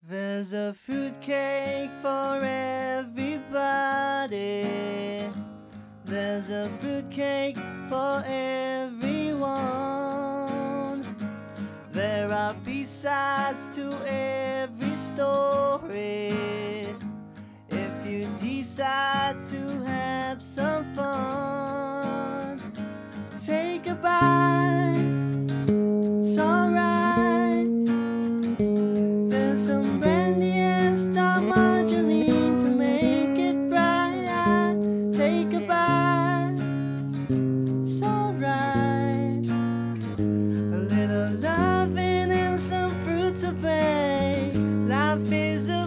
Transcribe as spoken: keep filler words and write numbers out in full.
There's a fruitcake for everybody. There's a fruitcake for everyone. There are B-sides to every story. If you decide to have some fun, take a bite, it's alright. There's some brandy and star margarine to make it bright. Take a bite, it's alright. A little loving and some fruit to bake. Life is a